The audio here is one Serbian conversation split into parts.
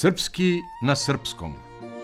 Srpski na srpskom.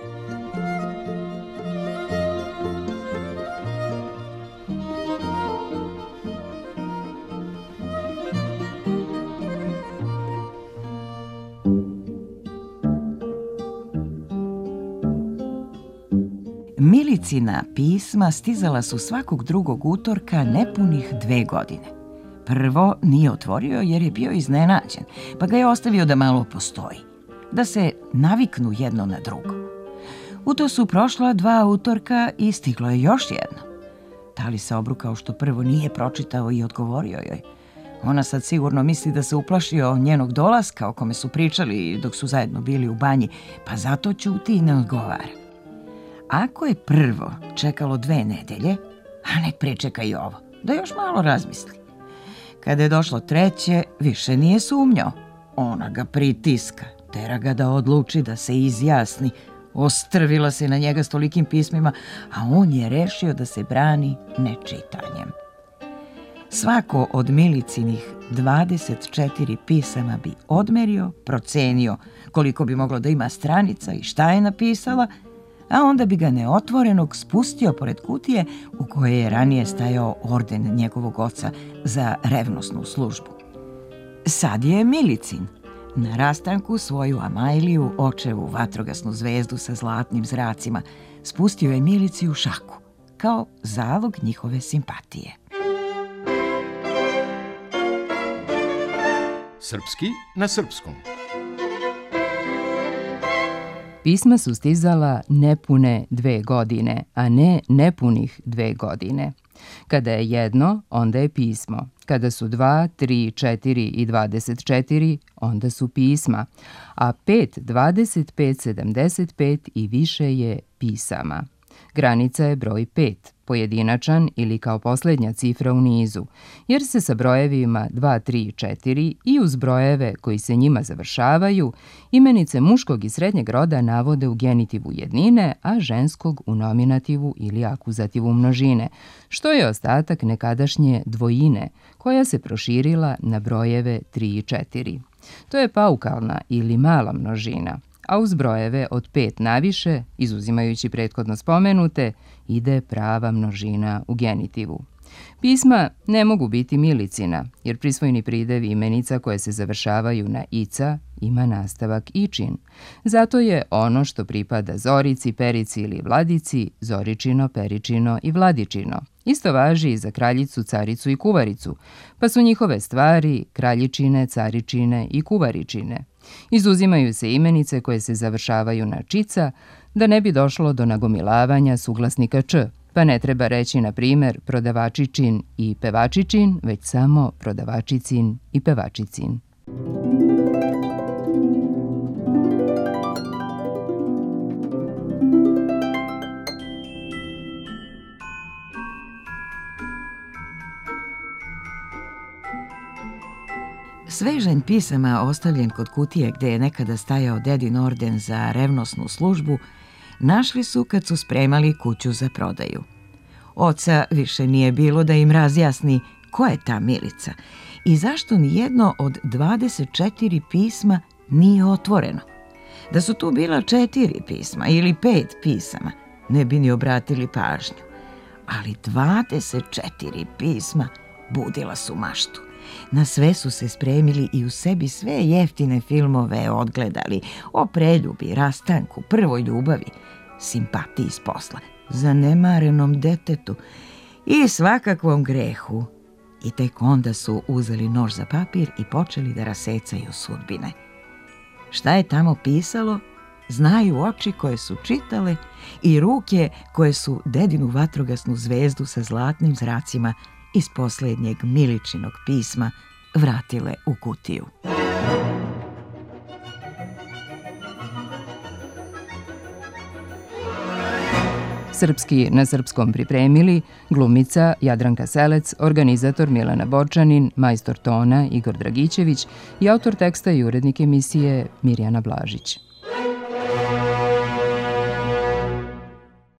Milicina pisma stizala su svakog drugog utorka nepunih 2 godine. Prvo nije otvorio jer je bio iznenađen, pa ga je ostavio da malo postoji, da se naviknu jedno na drugo. U to su prošla 2 utorka i stiglo je još jedno. Tali se obrukao što prvo nije pročitao i odgovorio joj. Ona sad sigurno misli da se uplašio njenog dolaska o kome su pričali dok su zajedno bili u banji, pa zato ćuti i ne odgovara. Ako je prvo čekalo 2 nedelje, a nek pričeka i ovo, da još malo razmisli. Kada je došlo 3, više nije sumnjao. Ona ga pritiska, tera ga da odluči, da se izjasni. Ostrvila se na njega s tolikim pismima, a on je rešio da se brani nečitanjem. Svako od Milicinih 24 pisama bi odmerio, procenio koliko bi moglo da ima stranica i šta je napisala, a onda bi ga neotvorenog spustio pored kutije u kojoj je ranije stajao orden njegovog oca za revnosnu službu. Sad je Milicin na rastanku svoju Amajliju, očevu vatrogasnu zvezdu sa zlatnim zracima, spustio je Milici u šaku, kao zalog njihove simpatije. Srpski na srpskom. Pisma su stizala nepune 2 godine, a ne nepunih 2 godine. Kada je jedno, onda je pismo. Kada su 2, 3, 4 i 24, onda su pisma. A 5, 25, 75 i više je pisama. Granica je broj 5, pojedinačan ili kao posljednja cifra u nizu, jer se sa brojevima 2, 3, 4 i uz brojeve koji se njima završavaju, imenice muškog i srednjeg roda navode u genitivu jednine, a ženskog u nominativu ili akuzativu množine, što je ostatak nekadašnje dvojine, koja se proširila na brojeve 3 i 4. To je paukalna ili mala množina, a uz brojeve od 5 naviše, izuzimajući prethodno spomenute, ide prava množina u genitivu. Pisma ne mogu biti Milicina, jer prisvojni pridevi imenica koje se završavaju na ica ima nastavak ičin. Zato je ono što pripada Zorici, Perici ili Vladici Zoričino, Peričino i Vladičino. Isto važi i za kraljicu, caricu i kuvaricu, pa su njihove stvari kraljičine, caričine i kuvaričine. Izuzimaju se imenice koje se završavaju na čica, da ne bi došlo do nagomilavanja suglasnika č, pa ne treba reći, na primjer, prodavačičin i pevačičin, već samo prodavačicin i pevačicin. Svežanj pisama ostavljen kod kutije gde je nekada stajao dedin orden za revnosnu službu, našli su kad su spremali kuću za prodaju. Oca više nije bilo da im razjasni ko je ta Milica i zašto ni jedno od 24 pisma nije otvoreno. Da su tu bila 4 pisma ili 5 pisama, ne bi ni obratili pažnju. Ali 24 pisma budila su maštu. Na sve su se spremili i u sebi sve jeftine filmove odgledali o preljubi, rastanku, prvoj ljubavi, simpatiji s posla, zanemarenom detetu i svakakvom grehu. I tek onda su uzeli nož za papir i počeli da rasecaju sudbine. Šta je tamo pisalo, znaju oči koje su čitale i ruke koje su dedinu vatrogasnu zvezdu sa zlatnim zracima iz posljednjeg Miličinog pisma vratile u kutiju. Srpski na srpskom pripremili glumica Jadranka Selec, organizator Milena Borčanin, majstor tona Igor Dragićević i autor teksta i urednik emisije Mirjana Blažić.